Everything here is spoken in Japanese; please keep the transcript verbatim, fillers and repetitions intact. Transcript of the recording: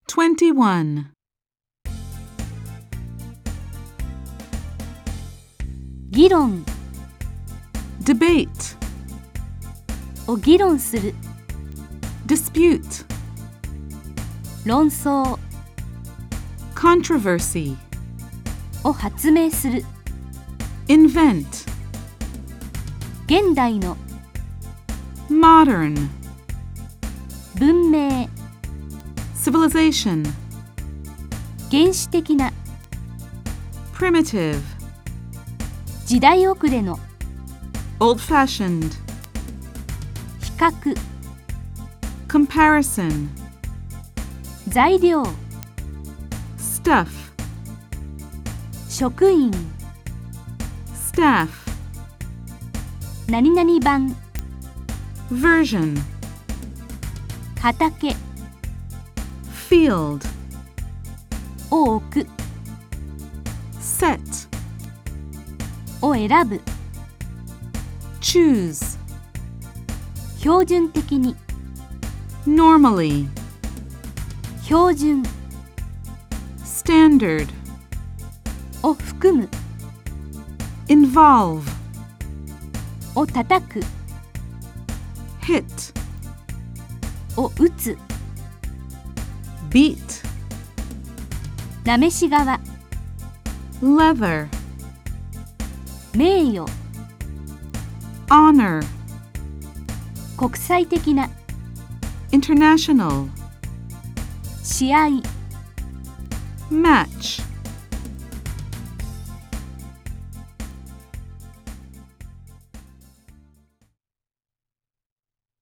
twenty-one. 議論 Debate. を議論する Dispute. 論争 Controversy. を発明する Invent. 現代の Modern. 文明 Civilization. 原始的な Primitive. 時代遅れの Old-fashioned. 比較 Comparison. 材料 Stuff. 職員 Staff. 何々版 Version. 畑 Field. を置く Set. を選ぶ Choose. 標準的に Normally. 標準 Standard. を含む Involve. を叩く Hit. を打つ Beat. なめし側 Leather. 名誉 Honor. 国際的な International. 試合 Match.